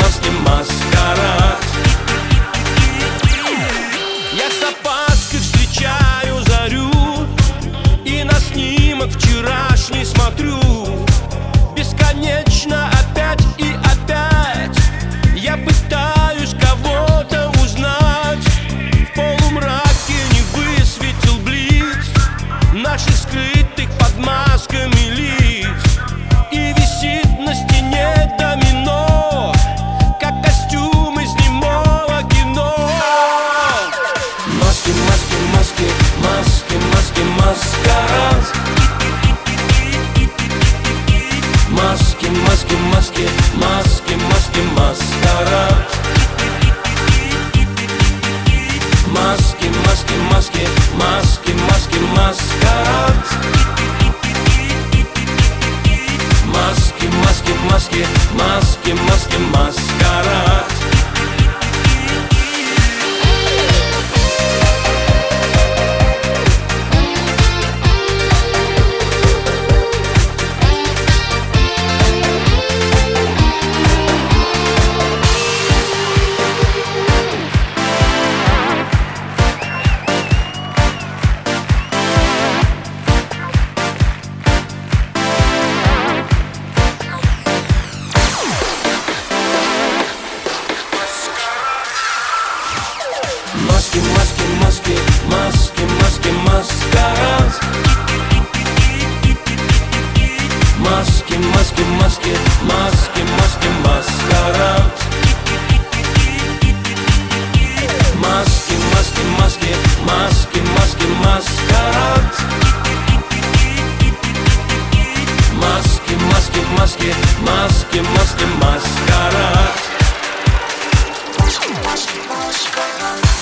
маски, маскарад. Я с опаской встречаю зарю и на снимок вчерашний смотрю. Бесконечно опять и опять я пытаюсь кого-то узнать. В полумраке не высветил блиц наших скрытых под масками лиц. И висит на стене домино, как костюм из немого кино. Маски, маски, маски, маски, маски, маскарад. Маски, маски, маски, маски, маски, маскарад. Маски, маски, маски, маски, маски, маскарад. Маски, маски, маски, маски, маски, маскарад. Маски, маски, маски, маски, маски, маскарад. Маски, маски, маски, маски, маски, маскарад. Маски, маски, маски, маски, маски, маскарад. Маски, маски, маски, маски, маски, маскарад.